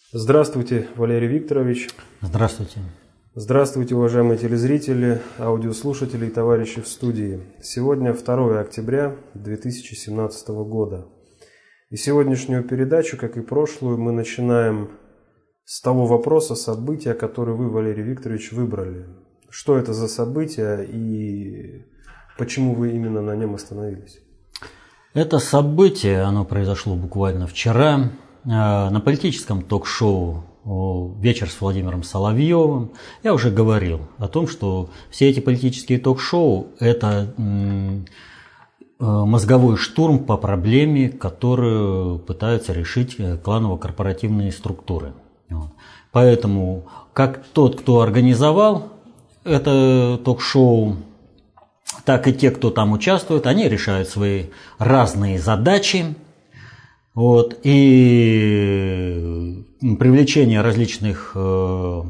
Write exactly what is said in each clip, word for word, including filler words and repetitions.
Здравствуйте, Валерий Викторович. Здравствуйте. Здравствуйте, уважаемые телезрители, аудиослушатели и товарищи в студии. Сегодня второе октября две тысячи семнадцатого года. И сегодняшнюю передачу, как и прошлую, мы начинаем с того вопроса, события, который вы, Валерий Викторович, выбрали. Что это за событие и почему вы именно на нем остановились? Это событие, оно произошло буквально вчера на политическом ток-шоу «Вечер с Владимиром Соловьевым». Я уже говорил о том, что все эти политические ток-шоу – это мозговой штурм по проблеме, которую пытаются решить кланово-корпоративные структуры. Поэтому как тот, кто организовал это ток-шоу, так и те, кто там участвует, они решают свои разные задачи. Вот, и привлечение различных э,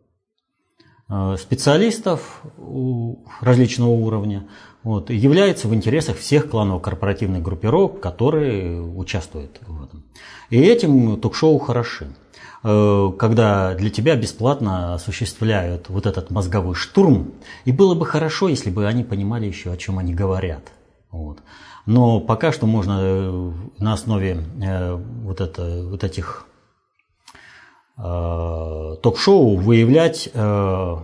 специалистов различного уровня вот, является в интересах всех кланово-корпоративных группировок, которые участвуют в этом. И этим ток-шоу хороши. Э, когда для тебя бесплатно осуществляют вот этот мозговой штурм, и было бы хорошо, если бы они понимали еще, о чем они говорят. Вот. Но пока что можно на основе э, вот, это, вот этих э, ток-шоу выявлять э,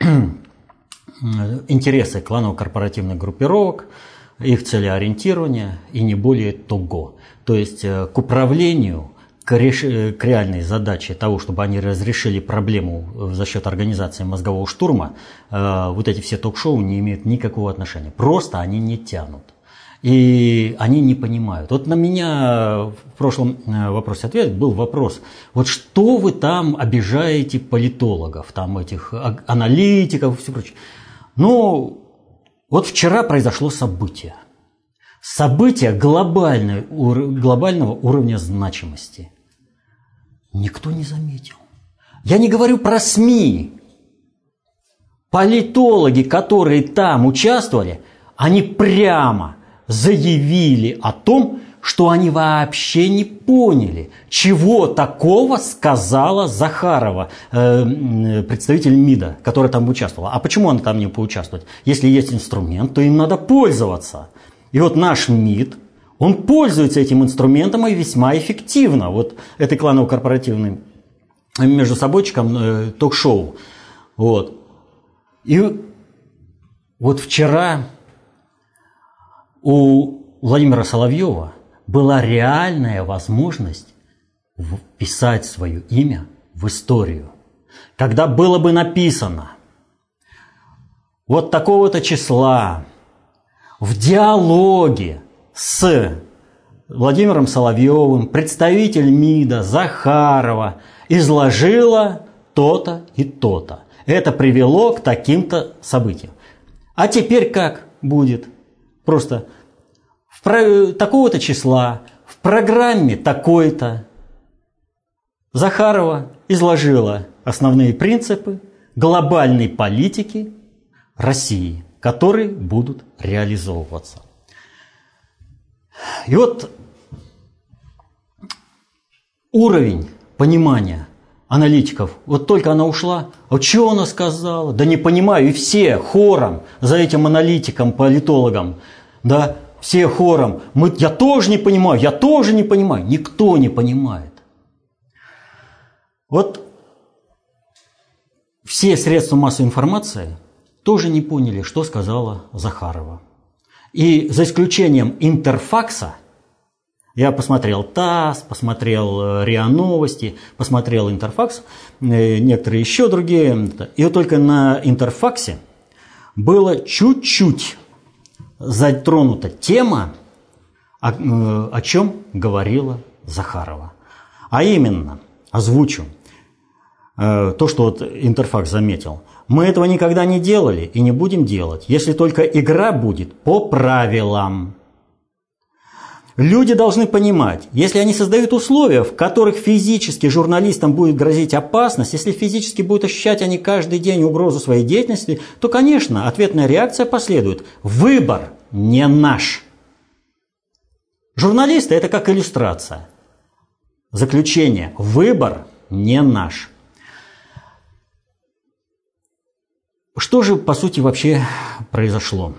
интересы кланово-корпоративных группировок, их целеориентирование и не более того. То есть э, к управлению, к, реш... к реальной задаче того, чтобы они разрешили проблему за счет организации мозгового штурма, э, вот эти все ток-шоу не имеют никакого отношения. Просто они не тянут. И они не понимают. Вот на меня в прошлом вопросе-ответе был вопрос, вот что вы там обижаете политологов, там этих аналитиков и все прочее. Ну, вот вчера произошло событие. Событие глобальной, глобального уровня значимости. Никто не заметил. Я не говорю про СМИ. Политологи, которые там участвовали, они прямо заявили о том, что они вообще не поняли, чего такого сказала Захарова, э, представитель МИДа, которая там участвовала. А почему она там не поучаствовать? Если есть инструмент, то им надо пользоваться. И вот наш МИД, он пользуется этим инструментом и весьма эффективно. Вот этой кланово-корпоративным между собойчиком э, ток-шоу. Вот. И вот вчера у Владимира Соловьева была реальная возможность вписать свое имя в историю. Когда было бы написано вот такого-то числа в диалоге с Владимиром Соловьевым представитель МИДа Захарова изложила то-то и то-то. Это привело к таким-то событиям. А теперь как будет? Просто в такого-то числа, в программе такой-то Захарова изложила основные принципы глобальной политики России, которые будут реализовываться. И вот уровень понимания аналитиков, вот только она ушла, а что она сказала? Да не понимаю, и все хором за этим аналитиком, политологом, да, все хором, мы, я тоже не понимаю, я тоже не понимаю, никто не понимает. Вот все средства массовой информации тоже не поняли, что сказала Захарова. И за исключением Интерфакса, я посмотрел ТАСС, посмотрел РИА Новости, посмотрел Интерфакс, некоторые еще другие. И вот только на Интерфаксе было чуть-чуть затронута тема, о, о чем говорила Захарова. А именно, озвучу то, что вот Интерфакс заметил. Мы этого никогда не делали и не будем делать, если только игра будет по правилам. Люди должны понимать, если они создают условия, в которых физически журналистам будет грозить опасность, если физически будут ощущать они каждый день угрозу своей деятельности, то, конечно, ответная реакция последует. Выбор не наш. Журналисты – это как иллюстрация. Заключение. Выбор не наш. Что же, по сути, вообще произошло?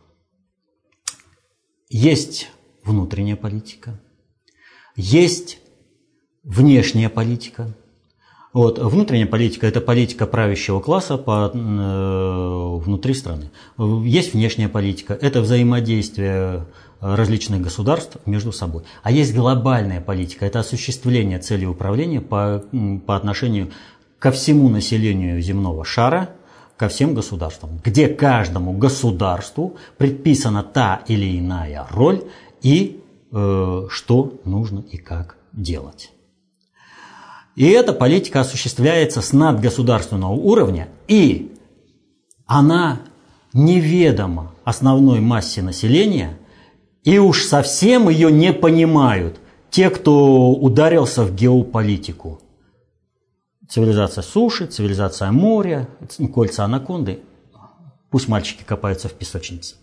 Есть внутренняя политика, есть внешняя политика. Вот, внутренняя политика – это политика правящего класса по, э, внутри страны. Есть внешняя политика – это взаимодействие различных государств между собой. А есть глобальная политика – это осуществление целей управления по, по отношению ко всему населению земного шара, ко всем государствам, где каждому государству предписана та или иная роль и э, что нужно и как делать. И эта политика осуществляется с надгосударственного уровня, и она неведома основной массе населения, и уж совсем ее не понимают те, кто ударился в геополитику. Цивилизация суши, цивилизация моря, кольца анаконды. Пусть мальчики копаются в песочнице.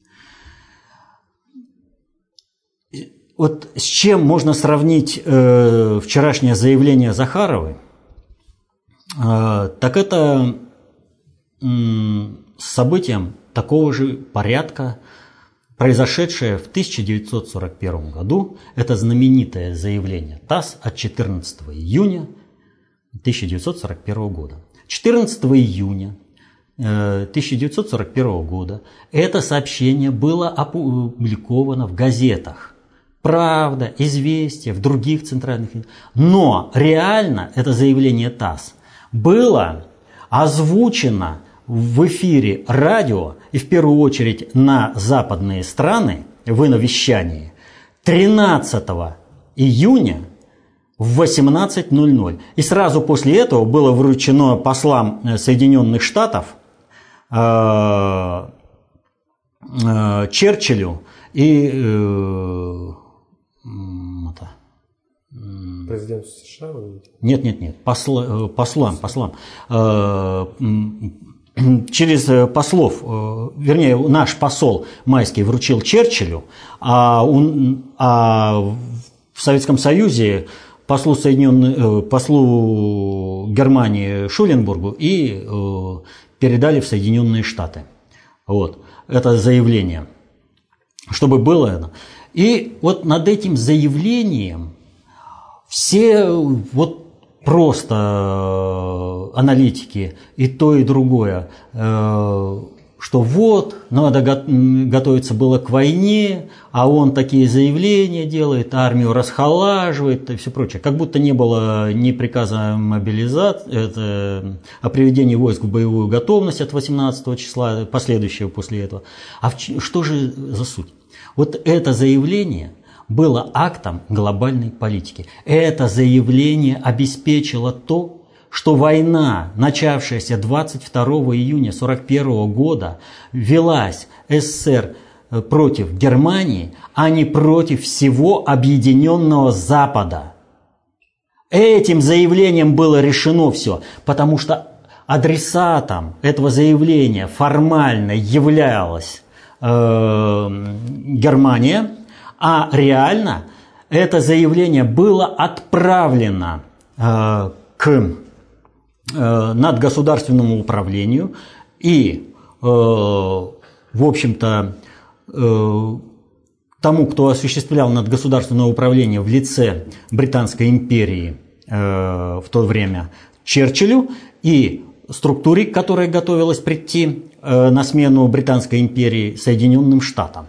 Вот с чем можно сравнить э, вчерашнее заявление Захаровой, э, так это э, с событием такого же порядка, произошедшее в тысяча девятьсот сорок первом году. Это знаменитое заявление ТАСС от четырнадцатого июня тысяча девятьсот сорок первого года. четырнадцатого июня тысяча девятьсот сорок первого года это сообщение было опубликовано в газетах «Правда», «Известия», в других центральных. Но реально это заявление ТАСС было озвучено в эфире радио, и в первую очередь на западные страны, в иновещании, тринадцатого июня в восемнадцать ноль ноль. И сразу после этого было вручено послам Соединенных Штатов э, э, Черчиллю и э, это, президенту США? Нет, нет, нет, посла, послам, послам. Э, через послов, вернее, наш посол Майский вручил Черчиллю, а, он, а в Советском Союзе послу, Соединенных, послу Германии Шуленбургу и э, передали в Соединенные Штаты. Вот, это заявление, чтобы было это. И вот над этим заявлением все вот просто аналитики и то, и другое, э, что вот, надо готовиться было к войне, а он такие заявления делает, армию расхолаживает и все прочее. Как будто не было ни приказа мобилизации, это, о приведении войск в боевую готовность от восемнадцатого числа, последующего после этого. А в, что же за суть? Вот это заявление было актом глобальной политики. Это заявление обеспечило то, что война, начавшаяся двадцать второго июня сорок первого года, велась СССР против Германии, а не против всего объединенного Запада. Этим заявлением было решено все, потому что адресатом этого заявления формально являлась э, Германия, а реально это заявление было отправлено э, к надгосударственному управлению и, э, в общем-то, э, тому, кто осуществлял надгосударственное управление в лице Британской империи э, в то время, Черчиллю, и структуре, которая готовилась прийти э, на смену Британской империи Соединенным Штатам.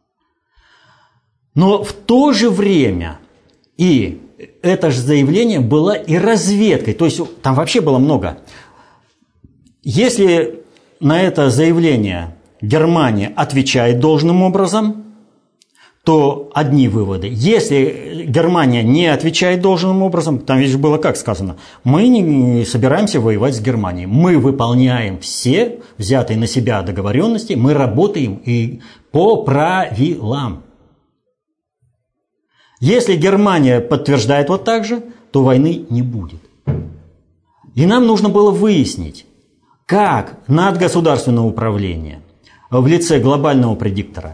Но в то же время и это же заявление было и разведкой, то есть там вообще было много. Если на это заявление Германия отвечает должным образом, то одни выводы. Если Германия не отвечает должным образом, там ведь было как сказано, мы не собираемся воевать с Германией, мы выполняем все взятые на себя договоренности, мы работаем и по правилам. Если Германия подтверждает вот так же, то войны не будет. И нам нужно было выяснить, как надгосударственное управление в лице глобального предиктора,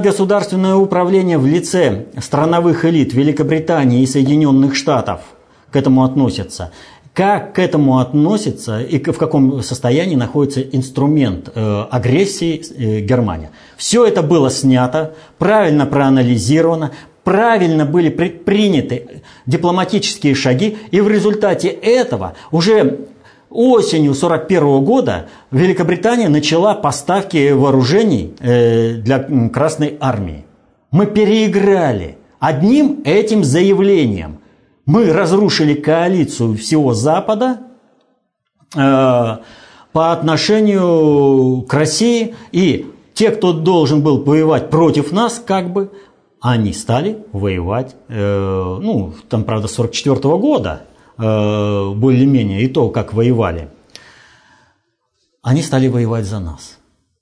надгосударственное управление в лице страновых элит Великобритании и Соединенных Штатов, к этому относятся, как к этому относится и в каком состоянии находится инструмент э, агрессии э, Германии. Все это было снято, правильно проанализировано, правильно были предприняты дипломатические шаги, и в результате этого уже осенью сорок первого года Великобритания начала поставки вооружений э, для Красной Армии. Мы переиграли одним этим заявлением. Мы разрушили коалицию всего Запада э, по отношению к России, и те, кто должен был воевать против нас, как бы, они стали воевать, э, ну, там, правда, с сорок четвёртого года, э, более-менее, и то, как воевали, они стали воевать за нас.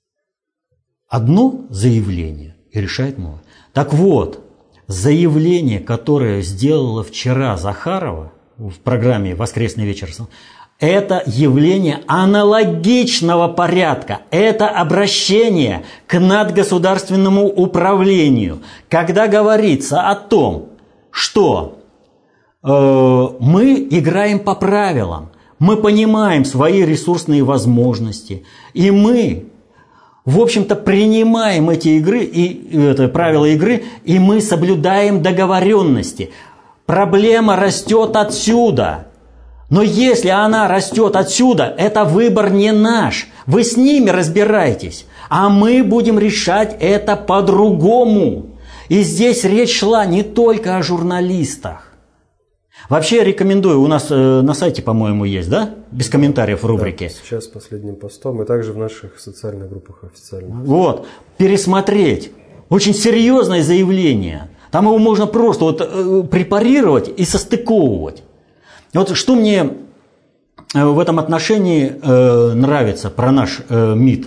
Одно заявление и решает новое. Так вот, заявление, которое сделала вчера Захарова в программе «Воскресный вечер», это явление аналогичного порядка. Это обращение к надгосударственному управлению, когда говорится о том, что э, мы играем по правилам, мы понимаем свои ресурсные возможности, и мы, в общем-то, принимаем эти игры и это, правила игры, и мы соблюдаем договоренности. Проблема растет отсюда. Но если она растет отсюда, это выбор не наш. Вы с ними разбирайтесь, а мы будем решать это по-другому. И здесь речь шла не только о журналистах. Вообще я рекомендую, у нас э, на сайте, по-моему, есть, да? Без комментариев в рубрике. Да, сейчас последним постом, и также в наших социальных группах официальных. Вот, пересмотреть. Очень серьезное заявление. Там его можно просто вот, э, препарировать и состыковывать. Вот что мне в этом отношении э, нравится про наш э, МИД.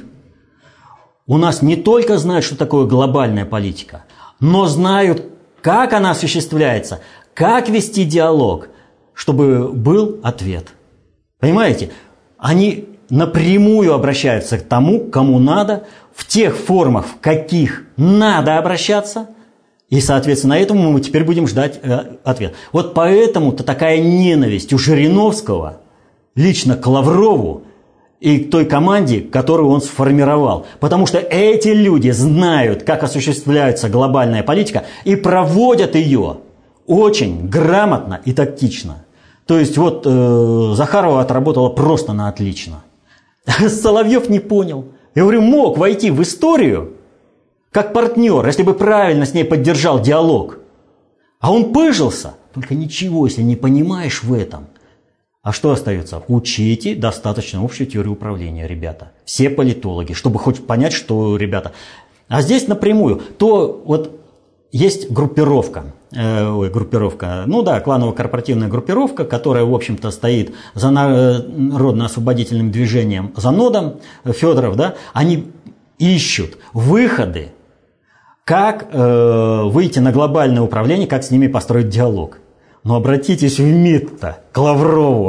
У нас не только знают, что такое глобальная политика, но знают, как она осуществляется, как вести диалог, чтобы был ответ. Понимаете? Они напрямую обращаются к тому, кому надо, в тех формах, в каких надо обращаться. И, соответственно, этому мы теперь будем ждать э, ответ. Вот поэтому-то такая ненависть у Жириновского лично к Лаврову и к той команде, которую он сформировал. Потому что эти люди знают, как осуществляется глобальная политика, и проводят ее очень грамотно и тактично. То есть вот э, Захарова отработала просто на отлично. Соловьев не понял. Я говорю, мог войти в историю как партнер, если бы правильно с ней поддержал диалог. А он пыжился. Только ничего, если не понимаешь в этом. А что остается? Учите достаточно общую теорию управления, ребята. Все политологи, чтобы хоть понять, что, ребята. А здесь напрямую. То вот есть группировка. Э, ой, группировка. Ну да, кланово-корпоративная группировка, которая, в общем-то, стоит за народно-освободительным движением, за нодом Федоров, да. Они ищут выходы, как э, выйти на глобальное управление, как с ними построить диалог. Но обратитесь в МИД-то к Лаврову.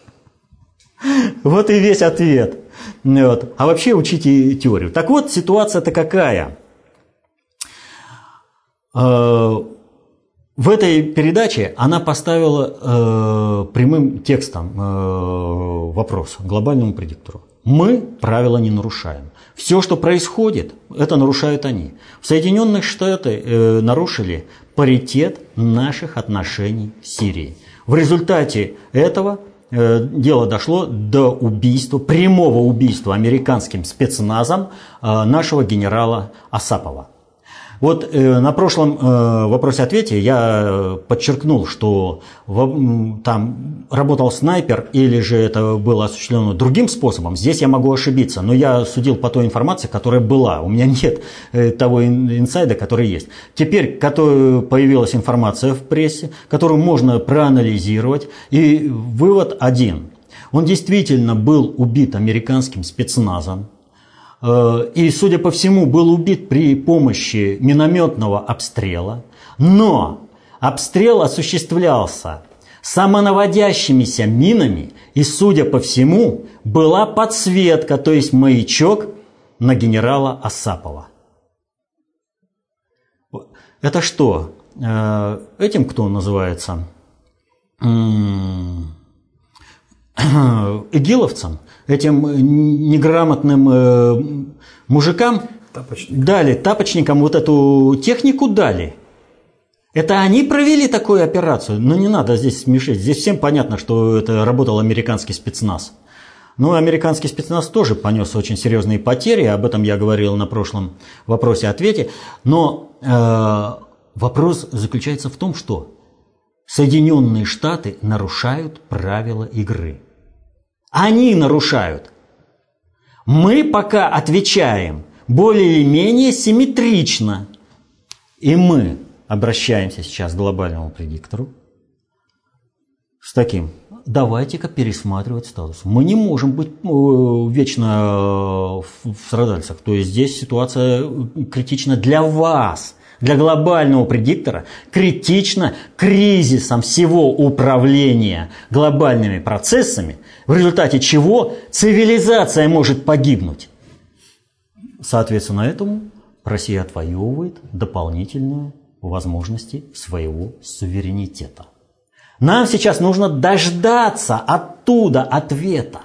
Вот и весь ответ. Вот. А вообще учите теорию. Так вот, ситуация-то какая? Э, в этой передаче она поставила э, прямым текстом э, вопрос глобальному предиктору. Мы правила не нарушаем. Все, что происходит, это нарушают они. В Соединенных Штатах э, нарушили паритет наших отношений с Сирией. В результате этого э, дело дошло до убийства, прямого убийства американским спецназом э, нашего генерала Асапова. Вот э, на прошлом э, вопросе-ответе я подчеркнул, что в, там работал снайпер или же это было осуществлено другим способом. Здесь я могу ошибиться, но я судил по той информации, которая была. У меня нет э, того инсайда, который есть. Теперь который появилась информация в прессе, которую можно проанализировать. И вывод один. Он действительно был убит американским спецназом. И, судя по всему, был убит при помощи минометного обстрела. Но обстрел осуществлялся самонаводящимися минами, и, судя по всему, была подсветка, то есть маячок на генерала Асапова. Это что? Этим кто называется? игиловцам, этим неграмотным мужикам, Тапочник. дали, тапочникам вот эту технику дали. Это они провели такую операцию. Но не надо здесь смешить. Здесь всем понятно, что это работал американский спецназ. Но американский спецназ тоже понес очень серьезные потери. Об этом я говорил на прошлом вопросе-ответе. Но э, вопрос заключается в том, что Соединенные Штаты нарушают правила игры. Они нарушают. Мы пока отвечаем более или менее симметрично. И мы обращаемся сейчас к глобальному предиктору с таким: давайте-ка пересматривать статус. Мы не можем быть вечно в страдальцах. То есть здесь ситуация критична для вас, для глобального предиктора, критична кризисом всего управления глобальными процессами, в результате чего цивилизация может погибнуть. Соответственно, этому Россия отвоевывает дополнительные возможности своего суверенитета. Нам сейчас нужно дождаться оттуда ответа.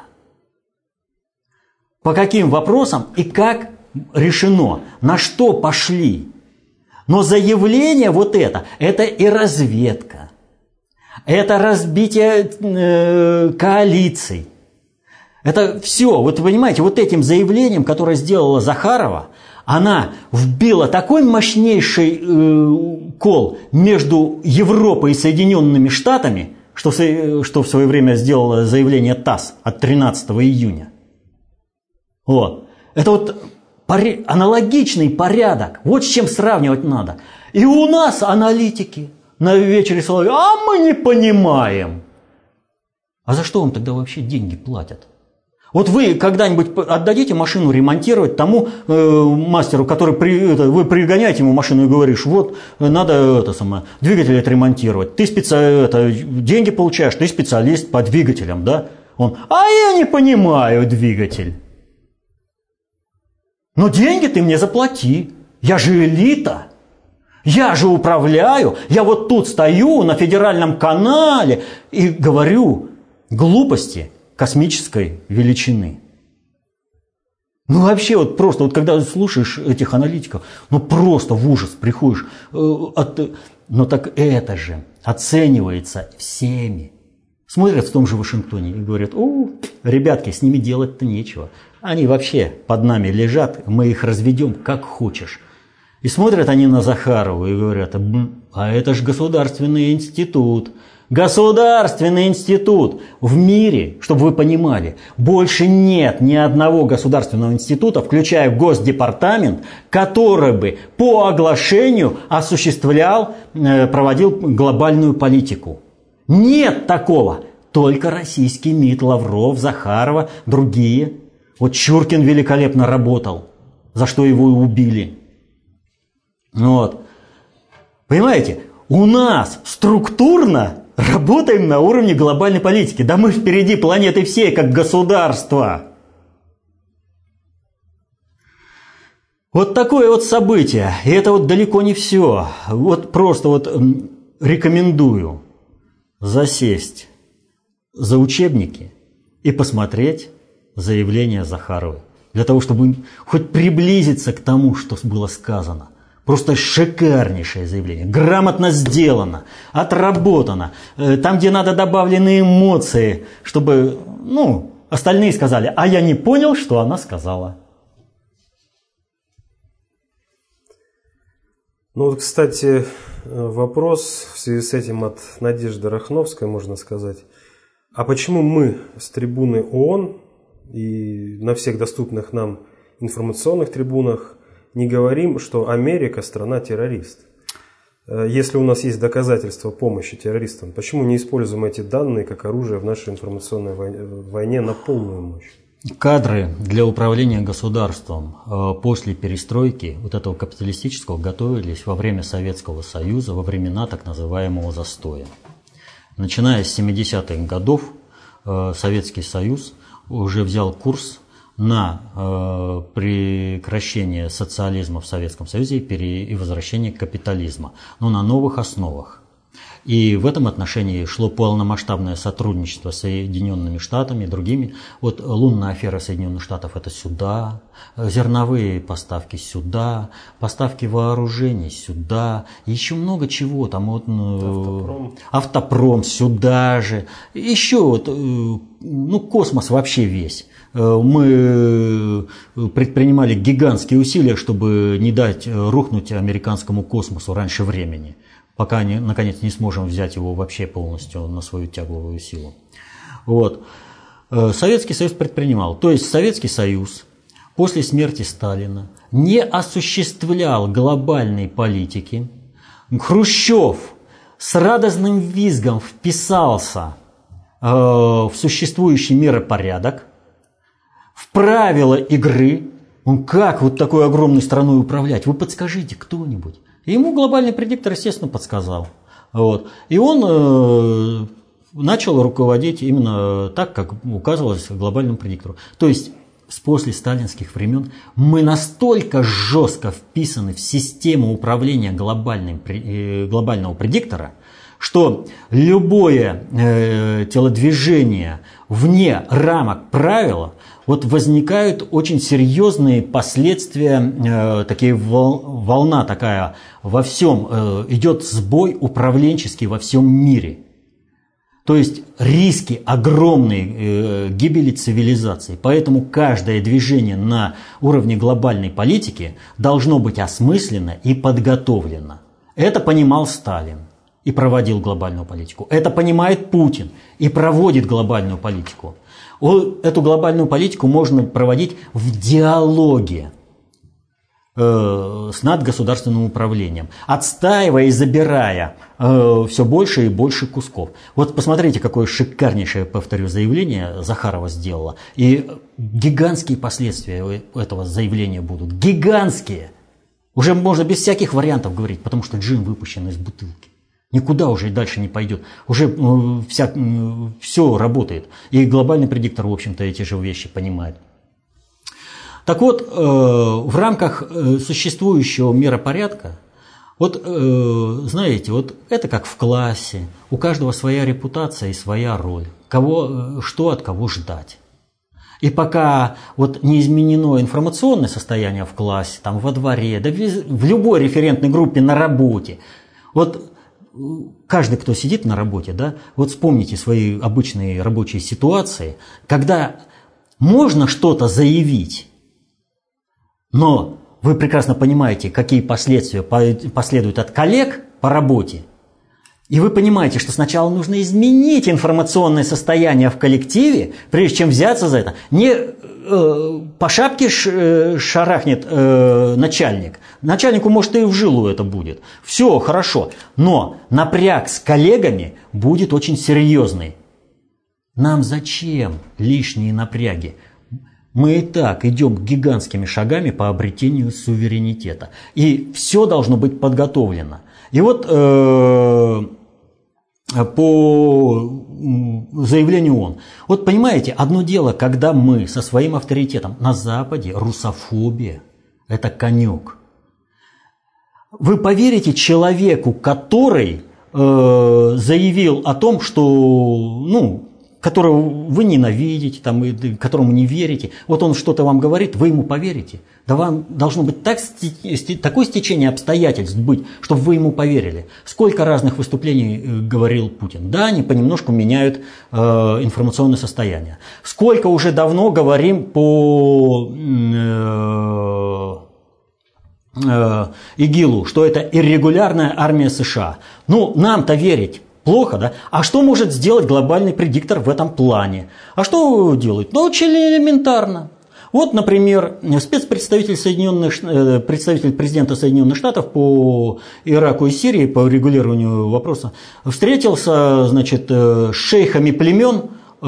По каким вопросам и как решено, на что пошли. Но заявление вот это, это и разведка, это разбитие э, коалиций. Это все, вот вы понимаете, вот этим заявлением, которое сделала Захарова, она вбила такой мощнейший э, кол между Европой и Соединенными Штатами, что, что в свое время сделало заявление ТАСС от тринадцатого июня. Вот. Это вот пори- аналогичный порядок. Вот с чем сравнивать надо. И у нас аналитики на вечере Соловьева: а мы не понимаем. А за что вам тогда вообще деньги платят? Вот вы когда-нибудь отдадите машину ремонтировать тому э, мастеру, который при, это, вы пригоняете ему машину и говоришь: вот надо это самое, двигатель отремонтировать. Ты специ... это, деньги получаешь, ты специалист по двигателям, да? Он: а я не понимаю двигатель. Но деньги ты мне заплати. Я же элита. Я же управляю. Я вот тут стою на федеральном канале и говорю глупости космической величины. Ну вообще вот просто, вот когда слушаешь этих аналитиков, ну просто в ужас приходишь. Э, от, но так это же оценивается всеми. Смотрят в том же Вашингтоне и говорят: о, ребятки, с ними делать-то нечего. Они вообще под нами лежат, мы их разведем как хочешь. И смотрят они на Захарову и говорят: а это же государственный институт. Государственный институт. В мире, чтобы вы понимали, больше нет ни одного государственного института, включая Госдепартамент, который бы по оглашению осуществлял, проводил глобальную политику. Нет такого. Только российский МИД, Лавров, Захарова, другие. Вот Чуркин великолепно работал, за что его и убили. Вот. Понимаете, у нас структурно работаем на уровне глобальной политики. Да мы впереди планеты всей, как государство. Вот такое вот событие. И это вот далеко не все. Вот просто вот рекомендую засесть за учебники и посмотреть заявление Захаровой. Для того, чтобы хоть приблизиться к тому, что было сказано. Просто шикарнейшее заявление. Грамотно сделано, отработано. Там, где надо, добавлены эмоции, чтобы, ну, остальные сказали: а я не понял, что она сказала. Ну вот, кстати, вопрос в связи с этим от Надежды Рахновской, можно сказать. А почему мы с трибуны ООН и на всех доступных нам информационных трибунах не говорим, что Америка страна-террорист? Если у нас есть доказательства помощи террористам, почему не используем эти данные как оружие в нашей информационной войне на полную мощь? Кадры для управления государством после перестройки вот этого капиталистического готовились во время Советского Союза, во времена так называемого застоя. Начиная с семидесятых годов Советский Союз уже взял курс на э, прекращение социализма в Советском Союзе и, пере, и возвращение капитализма, но на новых основах. И в этом отношении шло полномасштабное сотрудничество с Соединенными Штатами и другими. Вот лунная афера Соединенных Штатов – это сюда, зерновые поставки сюда, поставки вооружений сюда, еще много чего там. Вот, автопром. автопром сюда же, еще вот, ну, космос вообще весь. Мы предпринимали гигантские усилия, чтобы не дать рухнуть американскому космосу раньше времени, пока, не, наконец, не сможем взять его вообще полностью на свою тягловую силу. Вот. Советский Союз предпринимал. То есть Советский Союз после смерти Сталина не осуществлял глобальной политики. Хрущев с радостным визгом вписался э, в существующий миропорядок, в правила игры. Он как вот такой огромной страной управлять? Вы подскажите кто-нибудь. И ему глобальный предиктор, естественно, подсказал. Вот. И он э, начал руководить именно так, как указывалось глобальному предиктору. То есть с после сталинских времен мы настолько жестко вписаны в систему управления глобальным, э, глобального предиктора, что любое э, телодвижение вне рамок правила, вот возникают очень серьезные последствия, э, такие вол, волна такая во всем, э, идет сбой управленческий во всем мире. То есть риски огромной э, гибели цивилизации. Поэтому каждое движение на уровне глобальной политики должно быть осмысленно и подготовлено. Это понимал Сталин и проводил глобальную политику. Это понимает Путин и проводит глобальную политику. Эту глобальную политику можно проводить в диалоге э, с надгосударственным управлением, отстаивая и забирая э, все больше и больше кусков. Вот посмотрите, какое шикарнейшее, повторю, заявление Захарова сделала. И гигантские последствия этого заявления будут. Гигантские! Уже можно без всяких вариантов говорить, потому что джин выпущен из бутылки. Никуда уже и дальше не пойдет. Уже э, вся, э, все работает. И глобальный предиктор, в общем-то, эти же вещи понимает. Так вот, э, в рамках э, существующего миропорядка, вот, э, знаете, вот это как в классе. У каждого своя репутация и своя роль. Кого, э, что от кого ждать. И пока вот не изменено информационное состояние в классе, там, во дворе, да в любой референтной группе на работе, вот каждый, кто сидит на работе, да, вот вспомните свои обычные рабочие ситуации, когда можно что-то заявить, но вы прекрасно понимаете, какие последствия последуют от коллег по работе, и вы понимаете, что сначала нужно изменить информационное состояние в коллективе, прежде чем взяться за это. Не э, по шапке ш, шарахнет э, начальник. Начальнику, может, и в жилу это будет. Все хорошо. Но напряг с коллегами будет очень серьезный. Нам зачем лишние напряги? Мы и так идем гигантскими шагами по обретению суверенитета. И все должно быть подготовлено. И вот э, по заявлению ООН. Вот понимаете, одно дело, когда мы со своим авторитетом на Западе, русофобия – это конек. Вы поверите человеку, который э, заявил о том, что, ну, которого вы ненавидите, там, и, которому не верите, вот он что-то вам говорит, вы ему поверите? Да вам должно быть так, такое стечение обстоятельств быть, чтобы вы ему поверили. Сколько разных выступлений э, говорил Путин? Да, они понемножку меняют э, информационное состояние. Сколько уже давно говорим по э, э, ИГИЛу, что это иррегулярная армия США. Ну, нам-то верить плохо, да? А что может сделать глобальный предиктор в этом плане? А что делает? Ну, очень элементарно. Вот, например, спецпредставитель Соединенных, представитель президента Соединенных Штатов по Ираку и Сирии, по регулированию вопроса, встретился, значит, с шейхами племен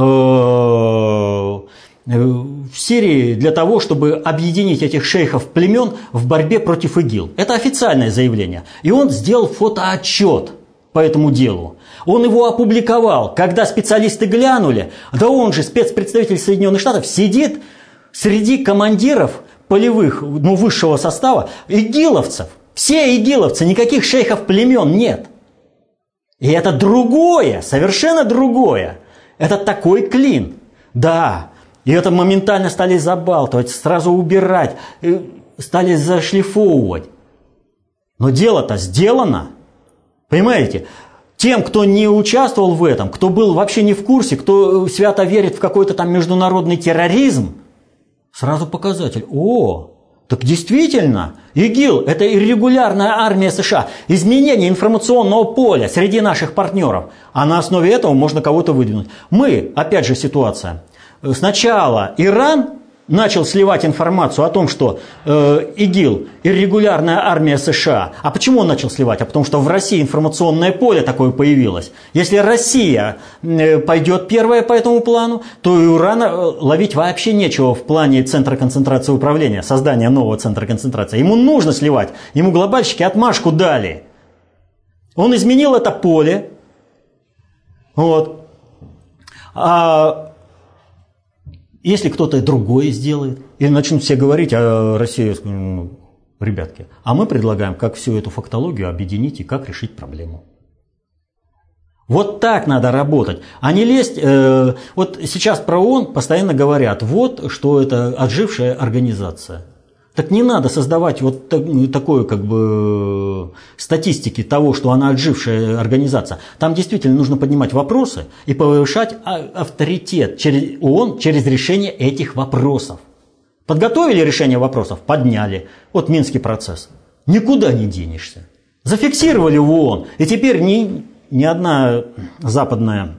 в Сирии для того, чтобы объединить этих шейхов племен в борьбе против ИГИЛ. Это официальное заявление. И он сделал фотоотчет по этому делу. Он его опубликовал. Когда специалисты глянули, да он же, спецпредставитель Соединенных Штатов, сидит среди командиров полевых, ну, высшего состава, игиловцев. Все игиловцы, никаких шейхов племен нет. И это другое, совершенно другое. Это такой клин. Да, и это моментально стали забалтывать, сразу убирать, стали зашлифовывать. Но дело-то сделано. Понимаете? Тем, кто не участвовал в этом, кто был вообще не в курсе, кто свято верит в какой-то там международный терроризм, сразу показатель. О, так действительно, ИГИЛ – это иррегулярная армия США, изменение информационного поля среди наших партнеров. А на основе этого можно кого-то выдвинуть. Мы, опять же, ситуация. Сначала Иран начал сливать информацию о том, что э, ИГИЛ – иррегулярная армия США. А почему он начал сливать? А потому что в России информационное поле такое появилось. Если Россия э, пойдет первая по этому плану, то и у Ирана ловить вообще нечего в плане центра концентрации управления, создания нового центра концентрации. Ему нужно сливать. Ему глобальщики отмашку дали. Он изменил это поле. Вот. А если кто-то другое сделает, или начнут все говорить, а Россия, ну, ребятки, а мы предлагаем, как всю эту фактологию объединить и как решить проблему. Вот так надо работать, а не лезть. Э, вот сейчас про ООН постоянно говорят, вот что это отжившая организация. Так не надо создавать вот такой как бы статистики того, что она отжившая организация. Там действительно нужно поднимать вопросы и повышать авторитет через ООН через решение этих вопросов. Подготовили решение вопросов, подняли. Вот Минский процесс. Никуда не денешься. Зафиксировали в ООН. И теперь ни, ни одна западная,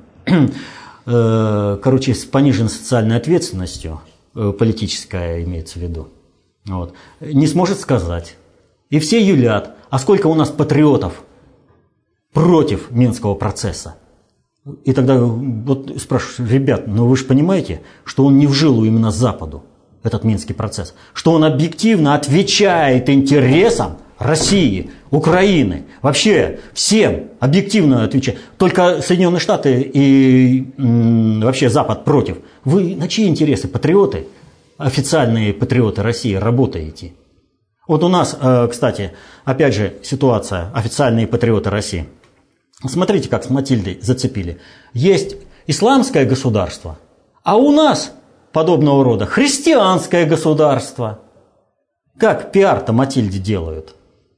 э, короче, с пониженной социальной ответственностью, э, политическая имеется в виду, вот, не сможет сказать. И все юлят. А сколько у нас патриотов против Минского процесса? И тогда вот спрашиваешь, ребят, ну вы же понимаете, что он не в жилу именно Западу, этот Минский процесс, что он объективно отвечает интересам России, Украины, вообще всем объективно отвечает. Только Соединенные Штаты и м, вообще Запад против. Вы на чьи интересы, патриоты? Официальные патриоты России, работаете. Вот у нас, кстати, опять же ситуация, официальные патриоты России. Смотрите, как с Матильдой зацепили. Есть исламское государство, а у нас подобного рода христианское государство. Как пиар-то Матильде делают?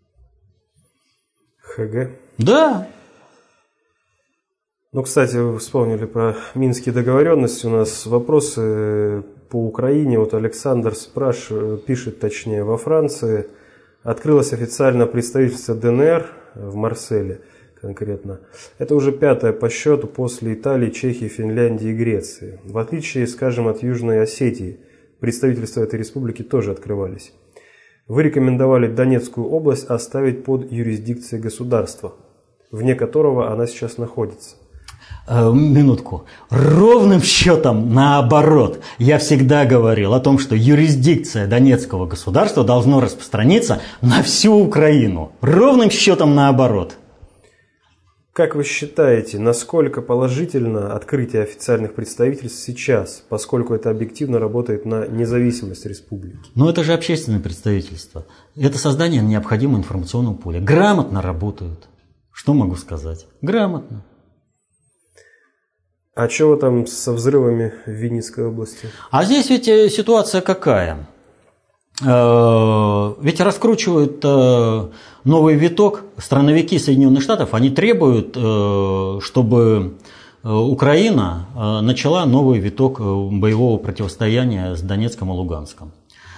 ХГ. Да. Ну, кстати, вы вспомнили про Минские договоренности. У нас вопросы по Украине. Вот Александр спрашивает, пишет, точнее, во Франции открылось официально представительство ДНР в Марселе конкретно. Это уже пятое по счету после Италии, Чехии, Финляндии и Греции. В отличие, скажем, от Южной Осетии, представительства этой республики тоже открывались. Вы рекомендовали Донецкую область оставить под юрисдикцией государства, вне которого она сейчас находится. Минутку. Ровным счетом наоборот. Я всегда говорил о том, что юрисдикция Донецкого государства должна распространиться на всю Украину. Ровным счетом наоборот. Как вы считаете, насколько положительно открытие официальных представительств сейчас, поскольку это объективно работает на независимость республики? Ну это же общественное представительство. Это создание необходимого информационного поля. Грамотно работают. Что могу сказать? Грамотно. А чего там со взрывами в Винницкой области? А здесь ведь ситуация какая? Ведь раскручивают новый виток, страновики Соединенных Штатов, они требуют, чтобы Украина начала новый виток боевого противостояния с Донецком и Луганском.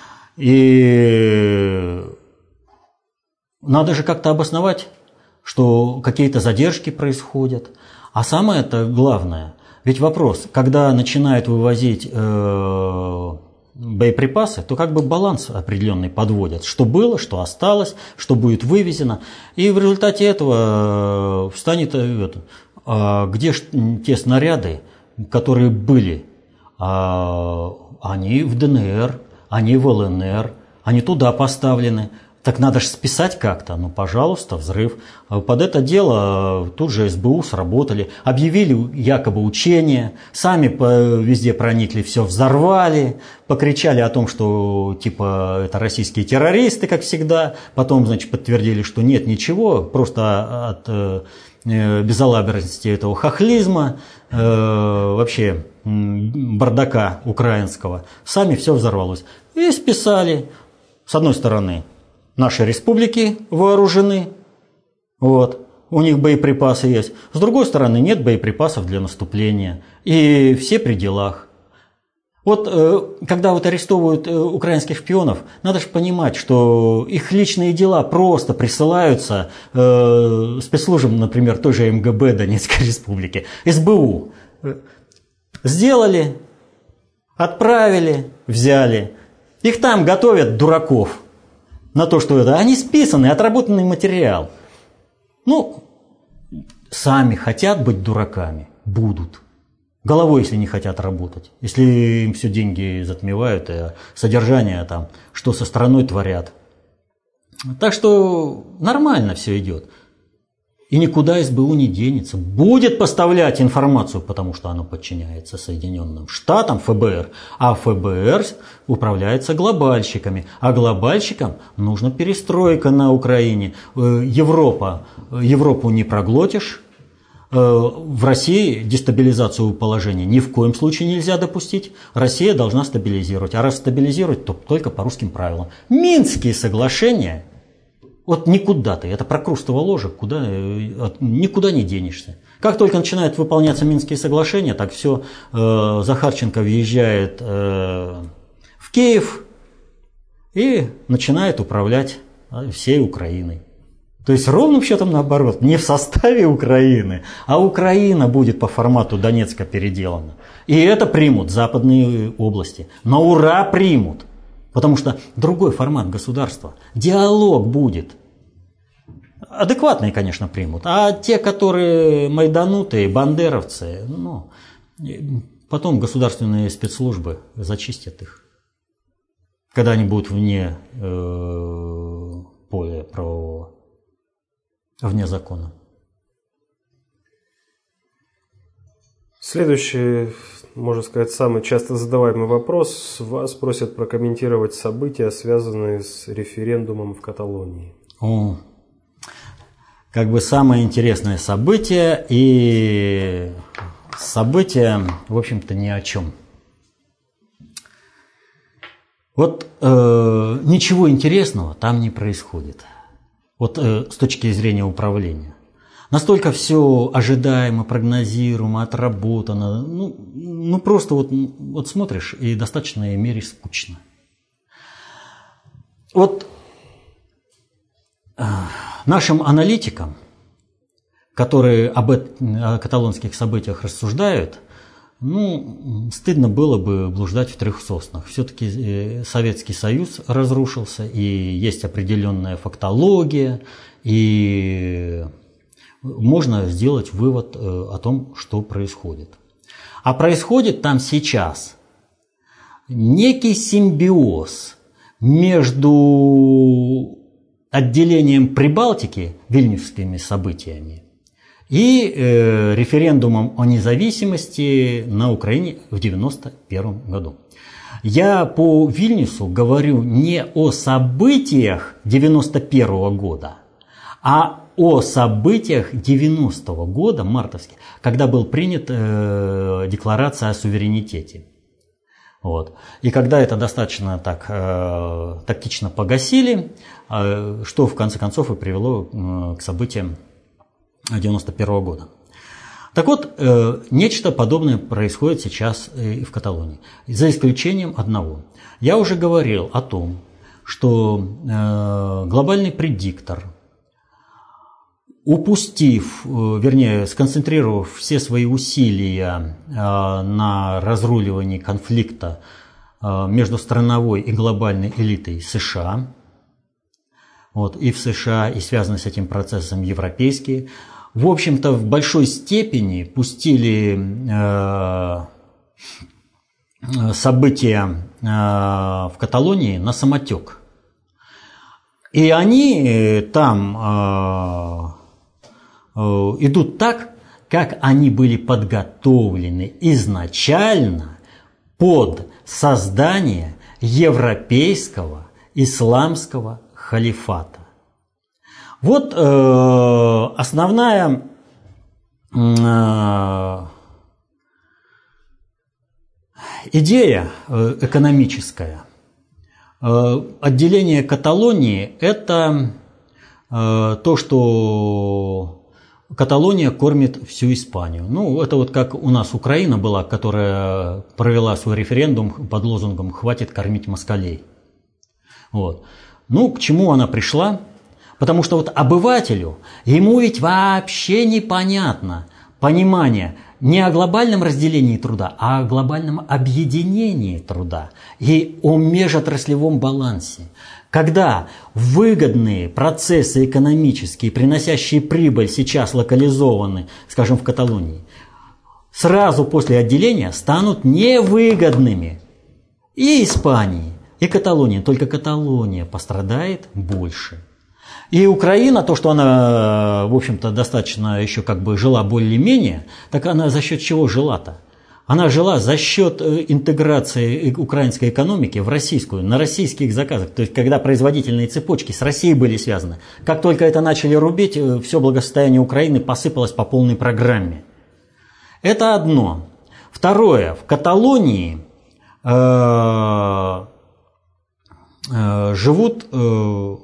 И надо же как-то обосновать, что какие-то задержки происходят. А самое-то главное, ведь вопрос, когда начинают вывозить э, боеприпасы, то как бы баланс определенный подводят. Что было, что осталось, что будет вывезено. И в результате этого встанет, это, а где ж те снаряды, которые были, а, они в ДНР, они в ЛНР, они туда поставлены. Так надо же списать как-то. Ну, пожалуйста, взрыв. Под это дело тут же СБУ сработали. Объявили якобы учения. Сами везде проникли, все взорвали. Покричали о том, что типа это российские террористы, как всегда. Потом, значит, подтвердили, что нет ничего. Просто от безалаберности этого хохлизма, вообще бардака украинского, сами все взорвалось. И списали, с одной стороны, наши республики вооружены, вот, у них боеприпасы есть, с другой стороны, нет боеприпасов для наступления, и все при делах. Вот когда вот арестовывают украинских шпионов, надо же понимать, что их личные дела просто присылаются э, спецслужбам, например, той же эм гэ бэ Донецкой Республики, эс бэ у. Сделали, отправили, взяли. Их там готовят, дураков, на то, что это. Они списанный, отработанный материал. Ну, сами хотят быть дураками, будут. Головой, если не хотят работать. Если им все деньги затмевают, а содержание там, что со страной творят. Так что нормально все идет. И никуда эс бэ у не денется. Будет поставлять информацию, потому что она подчиняется Соединенным Штатам, эф бэ эр. А эф бэ эр управляется глобальщиками. А глобальщикам нужна перестройка на Украине. Европа, Европу не проглотишь. В России дестабилизацию положения ни в коем случае нельзя допустить. Россия должна стабилизировать. А раз стабилизировать, то только по русским правилам. Минские соглашения, вот никуда ты, это прокрустово ложе, куда, никуда не денешься. Как только начинают выполняться Минские соглашения, так все, э, Захарченко въезжает э, в Киев и начинает управлять всей Украиной. То есть ровным счетом наоборот, не в составе Украины, а Украина будет по формату Донецка переделана. И это примут западные области. На ура примут. Потому что другой формат государства. Диалог будет. Адекватные, конечно, примут. А те, которые майданутые, бандеровцы, ну, потом государственные спецслужбы зачистят их. Когда они будут вне э, поля правового. Вне закона. Следующий, можно сказать, самый часто задаваемый вопрос. Вас просят прокомментировать события, связанные с референдумом в Каталонии. О, как бы самое интересное событие, и событие, в общем-то, ни о чем. Вот э, ничего интересного там не происходит. Вот э, с точки зрения управления. Настолько все ожидаемо, прогнозируемо, отработано. Ну, ну просто вот, вот смотришь, и в достаточной мере скучно. Вот э, нашим аналитикам, которые об о каталонских событиях рассуждают, ну, стыдно было бы блуждать в трех соснах. Все-таки Советский Союз разрушился, и есть определенная фактология, и можно сделать вывод о том, что происходит. А происходит там сейчас некий симбиоз между отделением Прибалтики, вильнюсскими событиями, и э, референдумом о независимости на Украине в девяносто первом году. Я по Вильнюсу говорю не о событиях девяносто первого года, а о событиях девяностого года, мартовских, когда был принят э, декларация о суверенитете. Вот. И когда это достаточно так э, тактично погасили, э, что в конце концов и привело э, к событиям девяносто первого года. Так вот, э, нечто подобное происходит сейчас и в Каталонии, за исключением одного. Я уже говорил о том, что э, глобальный предиктор, упустив, э, вернее, сконцентрировав все свои усилия э, на разруливании конфликта э, между страновой и глобальной элитой США, вот, и в США, и связаны с этим процессом европейские, в общем-то, в большой степени пустили э, события э, в Каталонии на самотек. И они там э, э, идут так, как они были подготовлены изначально под создание европейского исламского халифата. Вот э, основная идея экономическая. Отделение Каталонии – это то, что Каталония кормит всю Испанию. Ну, это вот как у нас Украина была, которая провела свой референдум под лозунгом «Хватит кормить москалей». Вот. Ну, к чему она пришла? Потому что вот обывателю, ему ведь вообще непонятно понимание не о глобальном разделении труда, а о глобальном объединении труда и о межотраслевом балансе. Когда выгодные процессы экономические, приносящие прибыль, сейчас локализованы, скажем, в Каталонии, сразу после отделения станут невыгодными и Испании, и Каталонии. Только Каталония пострадает больше. И Украина, то, что она, в общем-то, достаточно еще как бы жила более-менее, так она за счет чего жила-то? Она жила за счет интеграции украинской экономики в российскую, на российских заказах. То есть, когда производительные цепочки с Россией были связаны. Как только это начали рубить, все благосостояние Украины посыпалось по полной программе. Это одно. Второе. В Каталонии э, э, живут э,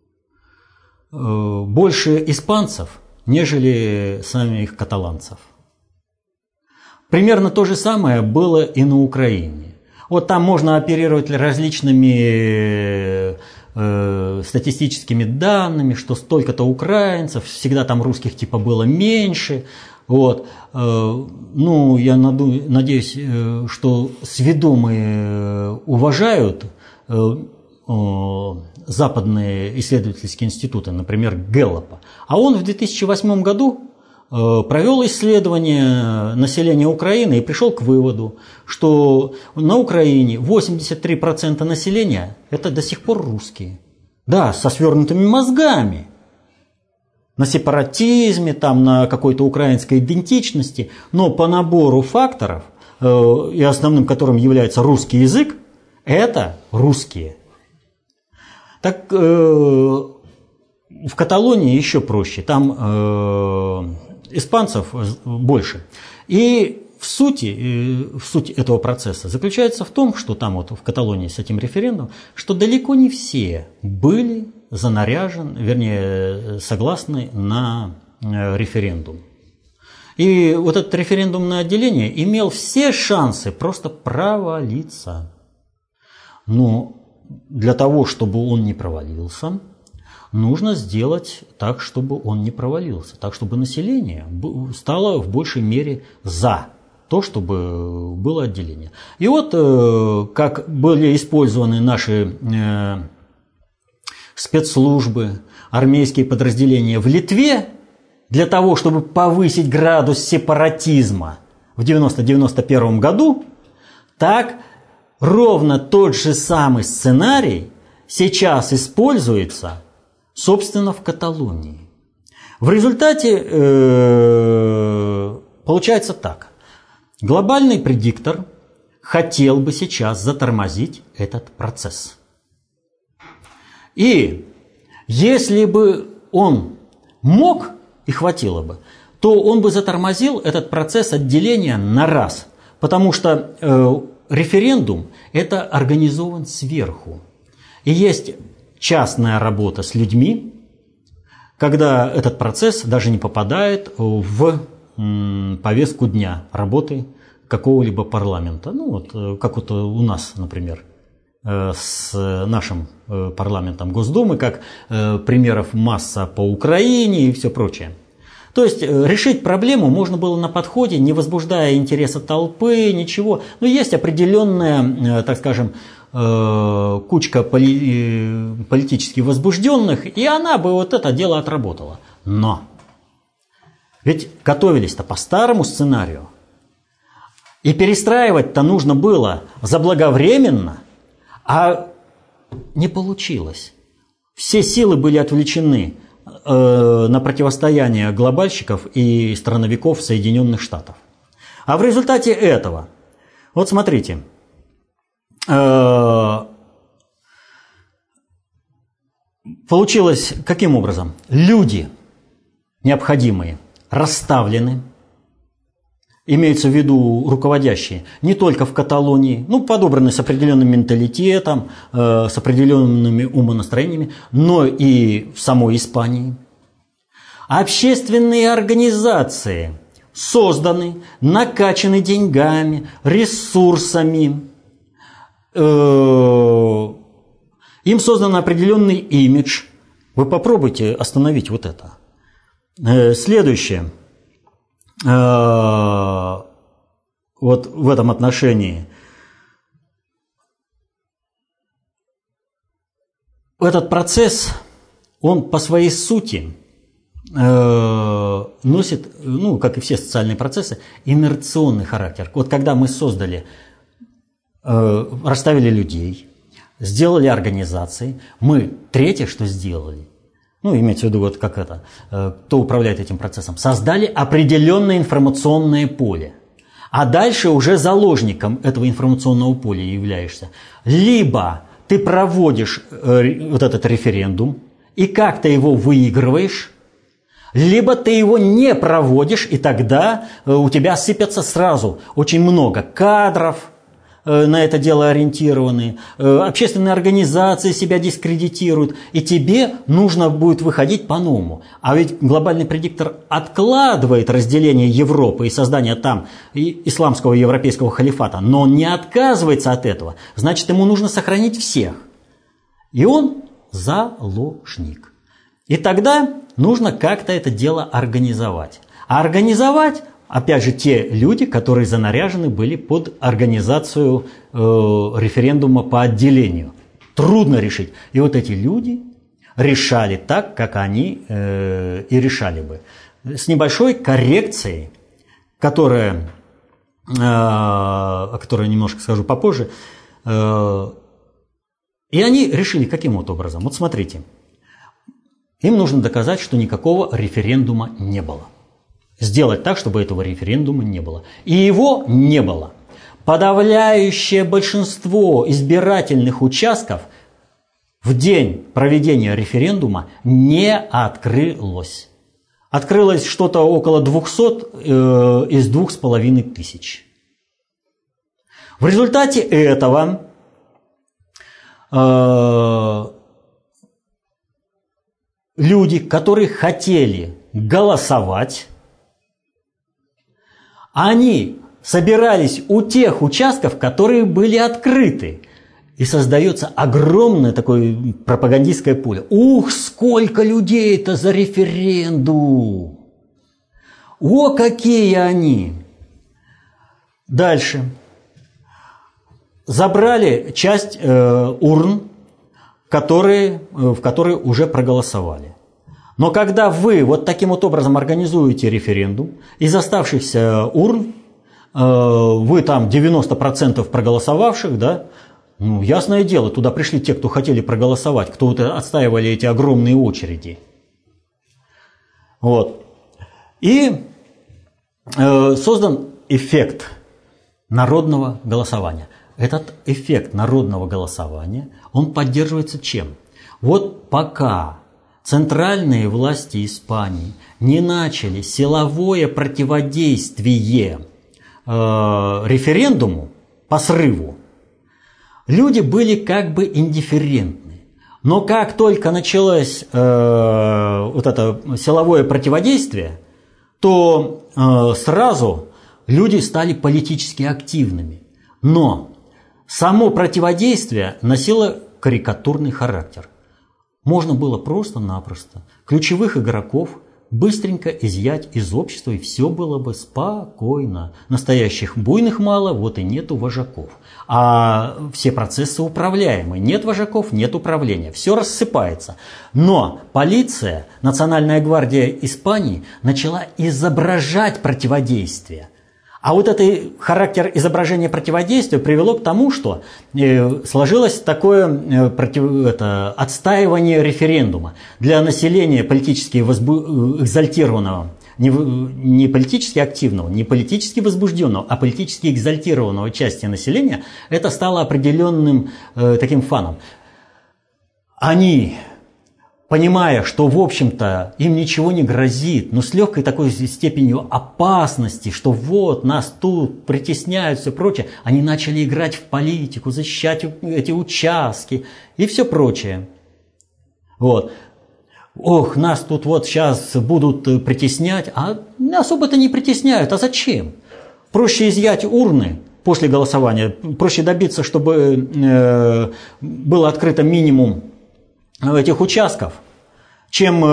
э, больше испанцев, нежели самих каталанцев. Примерно то же самое было и на Украине. Вот там можно оперировать различными э, статистическими данными, что столько-то украинцев, всегда там русских типа было меньше. Вот. Э, ну, я наду, надеюсь, э, что сведомые уважают э, э, западные исследовательские институты, например, Гэллопа. А он в две тысячи восьмом году провел исследование населения Украины и пришел к выводу, что на Украине восемьдесят три процента населения – это до сих пор русские. Да, со свернутыми мозгами. На сепаратизме, там, на какой-то украинской идентичности, но по набору факторов, э, и основным которым является русский язык, это русские. Так э, в Каталонии еще проще. Там э, испанцев больше. И в сути, в суть этого процесса заключается в том, что там вот в Каталонии с этим референдумом, что далеко не все были занаряжены, вернее, согласны на референдум. И вот этот референдумное отделение имел все шансы просто провалиться. Но для того, чтобы он не провалился, нужно сделать так, чтобы он не провалился, так, чтобы население стало в большей мере за то, чтобы было отделение. И вот как были использованы наши спецслужбы, армейские подразделения в Литве для того, чтобы повысить градус сепаратизма в девяносто-девяносто первом году, так ровно тот же самый сценарий сейчас используется, собственно, в Каталонии. В результате э, получается так. Глобальный предиктор хотел бы сейчас затормозить этот процесс. И если бы он мог и хватило бы, то он бы затормозил этот процесс отделения на раз. Потому что э, референдум – это организован сверху. И есть частная работа с людьми, когда этот процесс даже не попадает в повестку дня работы какого-либо парламента. Ну, вот, как вот у нас, например, с нашим парламентом Госдумы, как примеров масса по Украине и все прочее. То есть решить проблему можно было на подходе, не возбуждая интереса толпы, ничего. Но есть определенная, так скажем, кучка поли- политически возбужденных, и она бы вот это дело отработала. Но ведь готовились-то по старому сценарию. И перестраивать-то нужно было заблаговременно, а не получилось. Все силы были отвлечены э, на противостояние глобальщиков и страновиков Соединенных Штатов. А в результате этого, вот смотрите, получилось каким образом? Люди необходимые расставлены, имеются в виду руководящие, не только в Каталонии, ну, подобраны с определенным менталитетом, э, с определенными умонастроениями, но и в самой Испании. Общественные организации созданы, накачаны деньгами, ресурсами, э, им создан определенный имидж. Вы попробуйте остановить вот это. Э, следующее. Э, вот в этом отношении. Этот процесс, он по своей сути э, носит, ну, как и все социальные процессы, инерционный характер. Вот когда мы создали, э, расставили людей, сделали организации, мы третье, что сделали, ну, имеется в виду, вот как это, кто управляет этим процессом, создали определенное информационное поле. А дальше уже заложником этого информационного поля являешься. Либо ты проводишь вот этот референдум и как-то его выигрываешь, либо ты его не проводишь, и тогда у тебя сыпятся сразу очень много кадров, на это дело ориентированы, общественные организации себя дискредитируют, и тебе нужно будет выходить по-новому. А ведь глобальный предиктор откладывает разделение Европы и создание там исламского европейского халифата, но он не отказывается от этого. Значит, ему нужно сохранить всех. И он заложник. И тогда нужно как-то это дело организовать. А организовать, опять же, те люди, которые занаряжены были под организацию э, референдума по отделению. Трудно решить. И вот эти люди решали так, как они э, и решали бы. С небольшой коррекцией, которая, э, о которой немножко скажу попозже. Э, и они решили каким вот образом. Вот смотрите. Им нужно доказать, что никакого референдума не было. Сделать так, чтобы этого референдума не было. И его не было. Подавляющее большинство избирательных участков в день проведения референдума не открылось. Открылось что-то около двухсот э, из двух с половиной тысяч. В результате этого э, люди, которые хотели голосовать, они собирались у тех участков, которые были открыты. И создается огромное такое пропагандистское поле. Ух, сколько людей-то за референдум! О, какие они! Дальше. Забрали часть э, урн, которые, в которые уже проголосовали. Но когда вы вот таким вот образом организуете референдум, из оставшихся урн, э, вы там девяносто процентов проголосовавших, да, ну, ясное дело, туда пришли те, кто хотели проголосовать, кто вот отстаивали эти огромные очереди. Вот. И э, создан эффект народного голосования. Этот эффект народного голосования, он поддерживается чем? Вот пока центральные власти Испании не начали силовое противодействие э, референдуму по срыву, люди были как бы индифферентны. Но как только началось э, вот это силовое противодействие, то э, сразу люди стали политически активными. Но само противодействие носило карикатурный характер. Можно было просто-напросто ключевых игроков быстренько изъять из общества, и все было бы спокойно. Настоящих буйных мало, вот и нету вожаков. А все процессы управляемы. Нет вожаков, нет управления. Все рассыпается. Но полиция, Национальная гвардия Испании начала изображать противодействие. А вот этот характер изображения противодействия привело к тому, что сложилось такое против... это, отстаивание референдума для населения политически возбу... экзальтированного, не, не политически активного, не политически возбужденного, а политически экзальтированного части населения. Это стало определенным э, таким фаном. Они понимая, что, в общем-то, им ничего не грозит, но с легкой такой степенью опасности, что вот, нас тут притесняют, все прочее, они начали играть в политику, защищать эти участки и все прочее. Вот. Ох, нас тут вот сейчас будут притеснять, а особо-то не притесняют, а зачем? Проще изъять урны после голосования, проще добиться, чтобы э, было открыто минимум этих участков, чем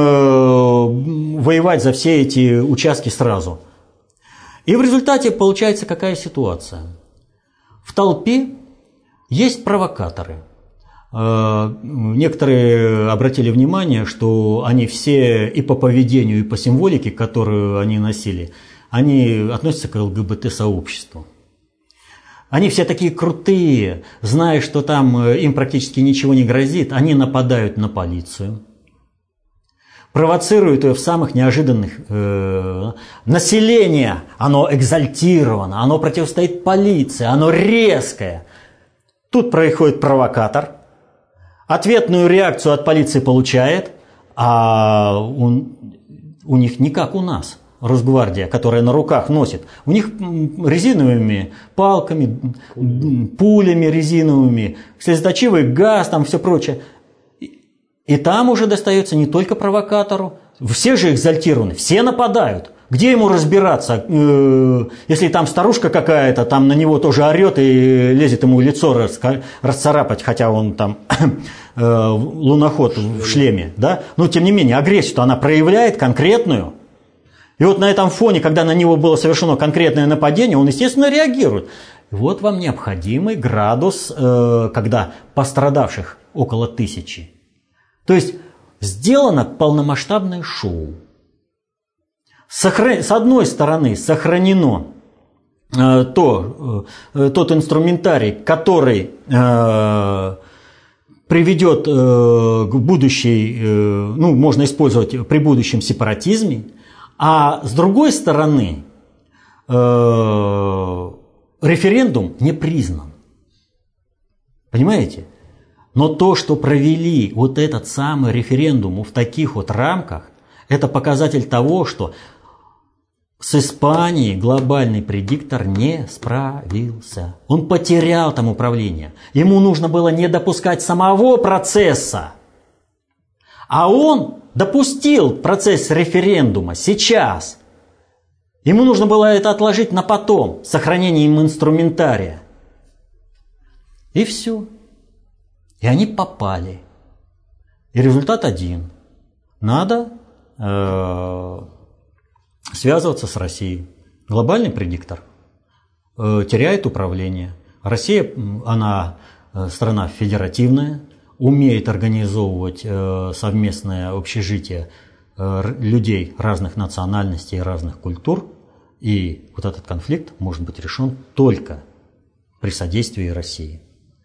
э, воевать за все эти участки сразу. И в результате получается какая ситуация? В толпе есть провокаторы. Э, некоторые обратили внимание, что они все и по поведению, и по символике, которую они носили, они относятся к ЛГБТ-сообществу. Они все такие крутые, зная, что там им практически ничего не грозит, они нападают на полицию, провоцируют ее в самых неожиданных... Э, население, оно экзальтировано, оно противостоит полиции, оно резкое. Тут происходит провокатор, ответную реакцию от полиции получает, а у, у них не как у нас. Росгвардия, которая на руках носит, у них резиновыми палками, пулями резиновыми, слезоточивый газ, там все прочее. И там уже достается не только провокатору, все же экзальтированы, все нападают. Где ему разбираться, если там старушка какая-то, там на него тоже орет и лезет ему лицо расцарапать, хотя он там луноход в шлеме, да? Но тем не менее агрессию-то она проявляет конкретную. И вот на этом фоне, когда на него было совершено конкретное нападение, он, естественно, реагирует. И вот вам необходимый градус, э, когда пострадавших около тысячи. То есть сделано полномасштабное шоу. Сохран... С одной стороны сохранено э, то, э, тот инструментарий, который э, приведет э, к будущей, э, ну, можно использовать при будущем сепаратизме. А с другой стороны, э, референдум не признан. Понимаете? Но то, что провели вот этот самый референдум в таких вот рамках, это показатель того, что с Испанией глобальный предиктор не справился. Он потерял там управление. Ему нужно было не допускать самого процесса. А он допустил процесс референдума сейчас. Ему нужно было это отложить на потом, с сохранением инструментария. И все. И они попали. И результат один. Надо э, связываться с Россией. Глобальный предиктор э, теряет управление. Россия, она э, страна федеративная, умеет организовывать э, совместное общежитие э, людей разных национальностей и разных культур. И вот этот конфликт может быть решен только при содействии России.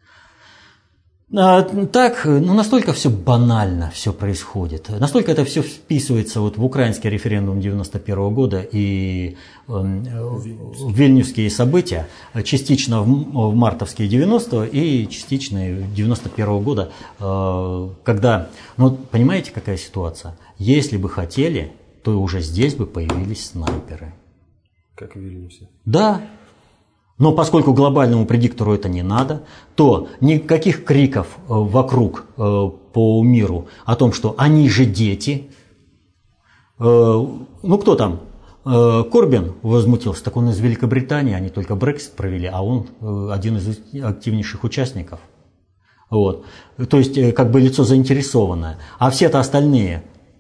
А, так, ну настолько все банально все происходит, настолько это все вписывается вот в украинский референдум девяносто первого года и э, в вильнюсские события, частично в, в мартовские девяностого и частично девяносто первого года, э, когда, ну понимаете, какая ситуация? Если бы хотели, то уже здесь бы появились снайперы. Как в Вильнюсе. Да. Но поскольку глобальному предиктору это не надо, то никаких криков вокруг по миру о том, что они же дети. Ну кто там? Корбин возмутился, так он из Великобритании, они только Брексит провели, а он один из активнейших участников. Вот. То есть как бы лицо заинтересованное. А все-то остальные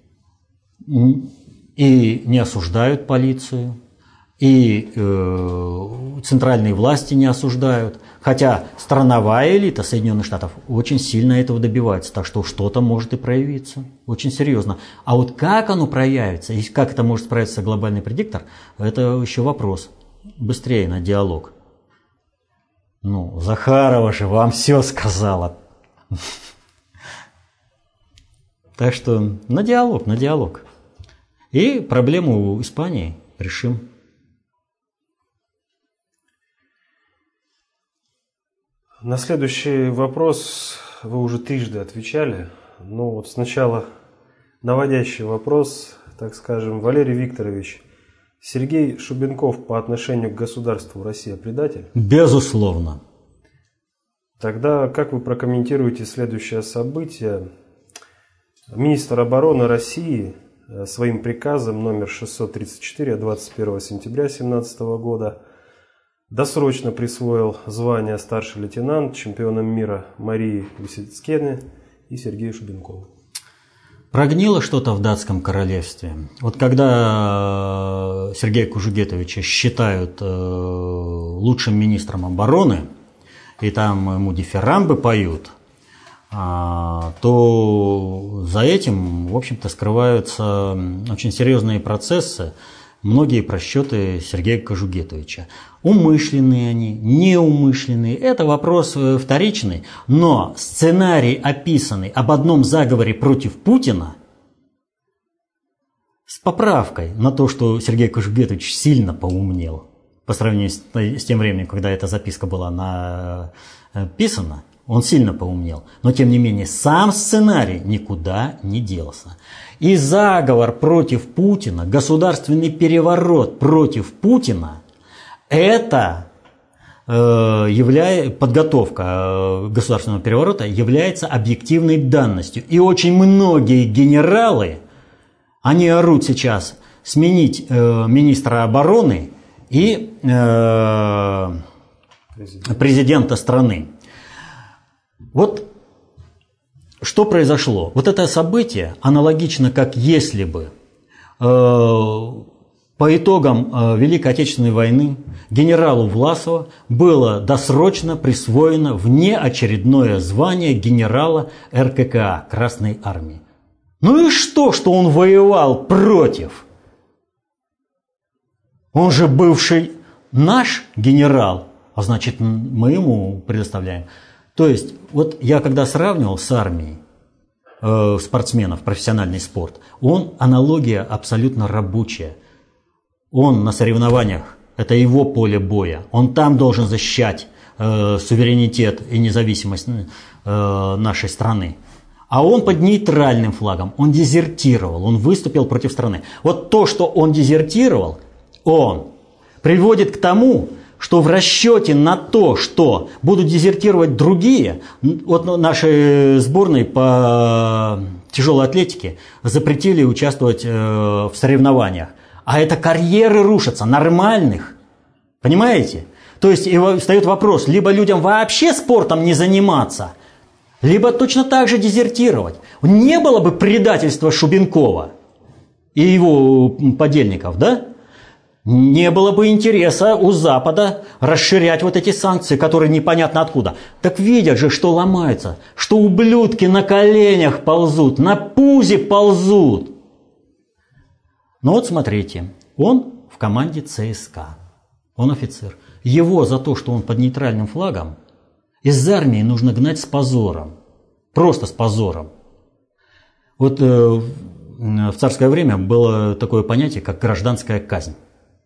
и не осуждают полицию, и э, центральные власти не осуждают, хотя страновая элита Соединенных Штатов очень сильно этого добивается, так что что-то может и проявиться, очень серьезно. А вот как оно проявится, и как это может справиться глобальный предиктор, это еще вопрос. Быстрее на диалог. Ну, Захарова же вам все сказала. Так что на диалог, на диалог. И проблему Испании решим. На следующий вопрос вы уже трижды отвечали. Но вот сначала наводящий вопрос, так скажем. Валерий Викторович, Сергей Шубенков по отношению к государству Россия предатель? Безусловно. Тогда как вы прокомментируете следующее событие? Министр обороны России своим приказом номер шестьсот тридцать четыре от двадцать первого сентября две тысячи семнадцатого года досрочно присвоил звание старший лейтенант чемпионам мира Марии Висицкене и Сергею Шубенкову. Прогнило что-то в датском королевстве. Вот когда Сергея Кужугетовича считают лучшим министром обороны, и там ему дифирамбы поют, то за этим, в общем-то, скрываются очень серьезные процессы, многие просчеты Сергея Кожугетовича. Умышленные они, неумышленные – это вопрос вторичный, но сценарий, описанный об одном заговоре против Путина, с поправкой на то, что Сергей Кожугетович сильно поумнел по сравнению с, с тем временем, когда эта записка была написана, он сильно поумнел. Но, тем не менее, сам сценарий никуда не делся. И заговор против Путина, государственный переворот против Путина – это э, являя, подготовка государственного переворота является объективной данностью. И очень многие генералы, они орут сейчас сменить э, министра обороны и э, президента. президента страны. Вот что произошло? Вот это событие аналогично, как если бы э, по итогам э, Великой Отечественной войны генералу Власову было досрочно присвоено внеочередное звание генерала эр ка ка а Красной Армии. Ну и что, что он воевал против? Он же бывший наш генерал, а значит, мы ему предоставляем. То есть, вот я когда сравнивал с армией э, спортсменов, профессиональный спорт, он, аналогия абсолютно рабочая. Он на соревнованиях, это его поле боя, он там должен защищать э, суверенитет и независимость э, нашей страны. А он под нейтральным флагом, он дезертировал, он выступил против страны. Вот то, что он дезертировал, он приводит к тому, что в расчете на то, что будут дезертировать другие, вот нашей сборной по тяжелой атлетике запретили участвовать в соревнованиях. А это карьеры рушатся, нормальных. Понимаете? То есть и встает вопрос, либо людям вообще спортом не заниматься, либо точно так же дезертировать. Не было бы предательства Шубенкова и его подельников, да? Не было бы интереса у Запада расширять вот эти санкции, которые непонятно откуда. Так видят же, что ломаются, что ублюдки на коленях ползут, на пузе ползут. Ну вот смотрите, он в команде цэ эс ка, он офицер. Его за то, что он под нейтральным флагом, из армии нужно гнать с позором, просто с позором. Вот э, в царское время было такое понятие, как гражданская казнь.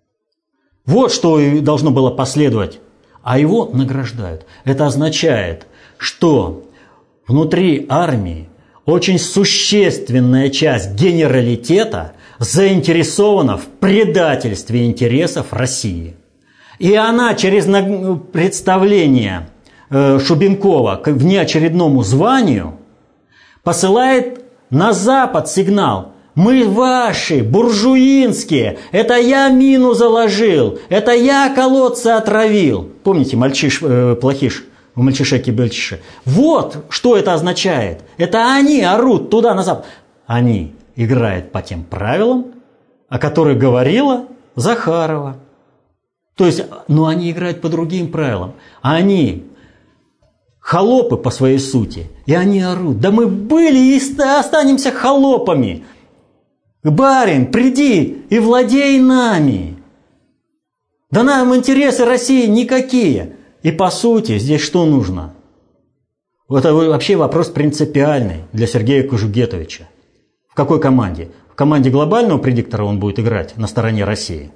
Вот что должно было последовать, а его награждают. Это означает, что внутри армии очень существенная часть генералитета заинтересована в предательстве интересов России. И она через представление Шубенкова к внеочередному званию посылает на Запад сигнал: мы ваши, буржуинские, это я мину заложил, это я колодцы отравил. Помните, мальчиш, э, плохиш, в мальчишеке-бельчише. Вот что это означает. Это они орут туда, на Запад. Они играют по тем правилам, о которых говорила Захарова. То есть, ну они играют по другим правилам. Они холопы по своей сути, и они орут: да мы были и останемся холопами. Барин, приди и владей нами. Да нам интересы России никакие. И по сути здесь что нужно? Это вообще вопрос принципиальный для Сергея Кожугетовича. В какой команде? В команде глобального предиктора он будет играть на стороне России.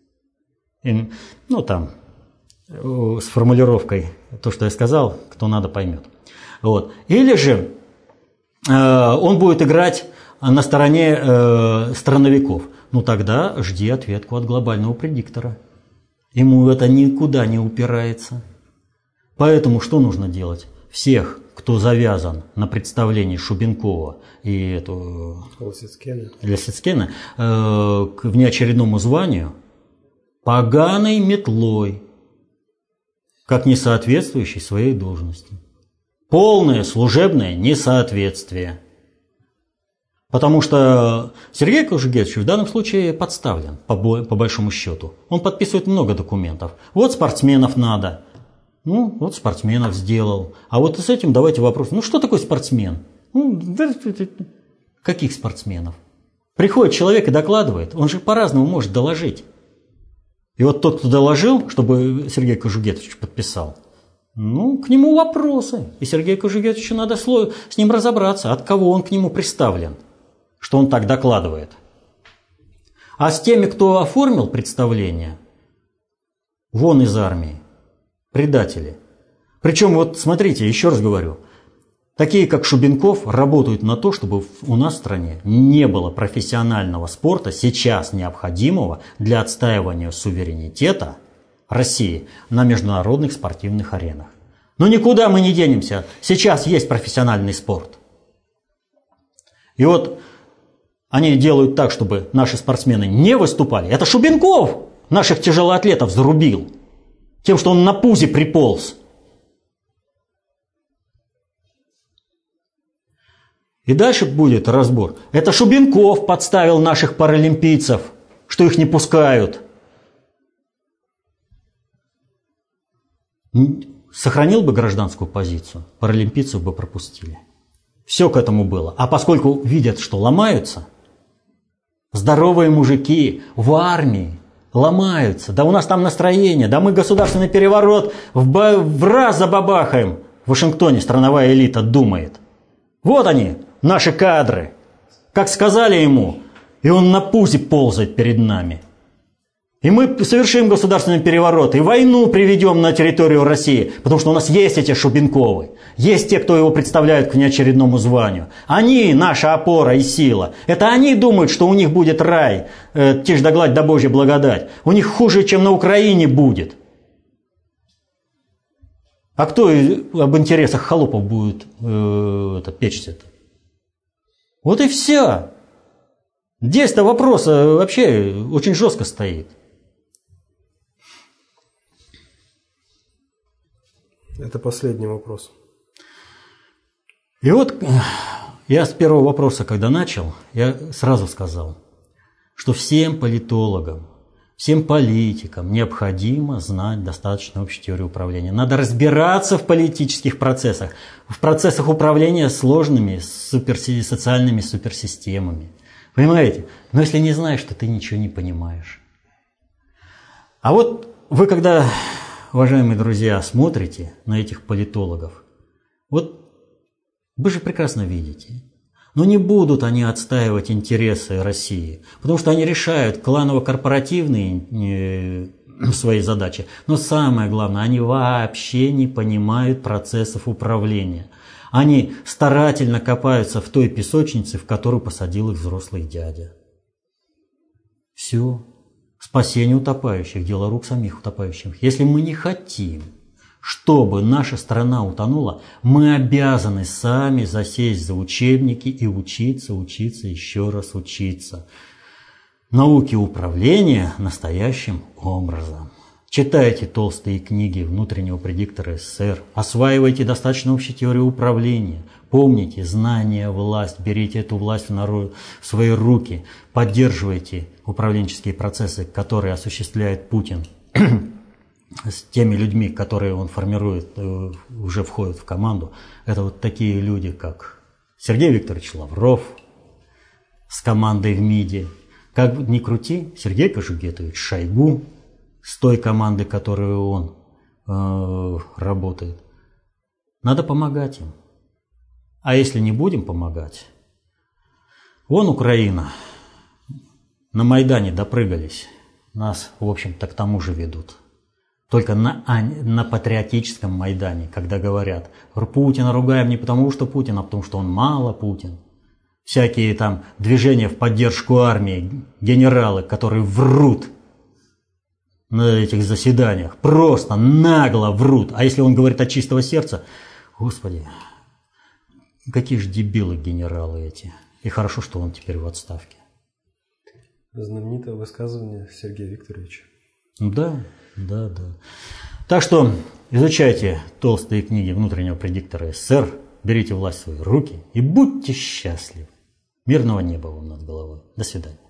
И, ну там, с формулировкой, то, что я сказал, кто надо, поймет. Вот. Или же э, он будет играть на стороне э, страновиков, ну тогда жди ответку от глобального предиктора. Ему это никуда не упирается. Поэтому что нужно делать? Всех, кто завязан на представлении Шубенкова и эту Лисицкена э, к внеочередному званию, поганой метлой, как несоответствующий своей должности. Полное служебное несоответствие. Потому что Сергей Кожугетович в данном случае подставлен, по, по большому счету. Он подписывает много документов. Вот спортсменов надо. Ну, вот спортсменов сделал. А вот с этим давайте вопрос. Ну, что такое спортсмен? Ну, каких спортсменов? Приходит человек и докладывает. Он же по-разному может доложить. И вот тот, кто доложил, чтобы Сергей Кожугетович подписал, ну, к нему вопросы. И Сергею Кожугетовичу надо с ним разобраться, от кого он к нему приставлен, что он так докладывает. А с теми, кто оформил представление, вон из армии, предатели. Причем, вот смотрите, еще раз говорю, такие, как Шубенков, работают на то, чтобы у нас в стране не было профессионального спорта, сейчас необходимого для отстаивания суверенитета России на международных спортивных аренах. Но никуда мы не денемся. Сейчас есть профессиональный спорт. И вот они делают так, чтобы наши спортсмены не выступали. Это Шубенков наших тяжелоатлетов зарубил тем, что он на пузе приполз. И дальше будет разбор. Это Шубенков подставил наших паралимпийцев, что их не пускают. Сохранил бы гражданскую позицию, паралимпийцев бы пропустили. Все к этому было. А поскольку видят, что ломаются, здоровые мужики в армии ломаются. Да у нас там настроение, да мы государственный переворот в, ба- в раз забабахаем. В Вашингтоне страновая элита думает. Вот они, наши кадры. Как сказали ему, и он на пузе ползает перед нами. И мы совершим государственный переворот, и войну приведем на территорию России, потому что у нас есть эти Шубенковы, есть те, кто его представляют к внеочередному званию. Они наша опора и сила. Это они думают, что у них будет рай, э, тишь да гладь да Божья благодать. У них хуже, чем на Украине будет. А кто об интересах холопов будет э, это, печься-то? Вот и все. Здесь-то вопрос вообще очень жестко стоит. Это последний вопрос. И вот я с первого вопроса, когда начал, я сразу сказал, что всем политологам, всем политикам необходимо знать достаточно общей теории управления. Надо разбираться в политических процессах, в процессах управления сложными суперси- социальными суперсистемами. Понимаете? Но если не знаешь, то ты ничего не понимаешь. А вот вы, когда, уважаемые друзья, смотрите на этих политологов, вот вы же прекрасно видите, но не будут они отстаивать интересы России, потому что они решают кланово-корпоративные свои задачи. Но самое главное, они вообще не понимают процессов управления. Они старательно копаются в той песочнице, в которую посадил их взрослый дядя. Все. Спасение утопающих, дело рук самих утопающих. Если мы не хотим, чтобы наша страна утонула, мы обязаны сами засесть за учебники и учиться, учиться, еще раз учиться. Науке управления настоящим образом. Читайте толстые книги внутреннего предиктора СССР, осваивайте достаточно общей теорию управления. Помните, знание, власть, берите эту власть в, народ, в свои руки, поддерживайте управленческие процессы, которые осуществляет Путин с теми людьми, которые он формирует, уже входят в команду. Это вот такие люди, как Сергей Викторович Лавров с командой в МИДе. Как ни крути, Сергей Кожугетович Шойгу с той командой, которую он э, работает. Надо помогать им. А если не будем помогать, вон Украина, на Майдане допрыгались, нас, в общем-то, к тому же ведут. Только на, на патриотическом Майдане, когда говорят, Путина ругаем не потому, что Путин, а потому, что он мало Путин. всякие там движения в поддержку армии, генералы, которые врут на этих заседаниях, просто нагло врут. А если он говорит от чистого сердца, господи, какие же дебилы генералы эти. И хорошо, что он теперь в отставке. Знаменитое высказывание Сергея Викторовича. Да, да, да. Так что изучайте толстые книги внутреннего предиктора СССР, берите власть в свои руки и будьте счастливы. Мирного неба вам над головой. До свидания.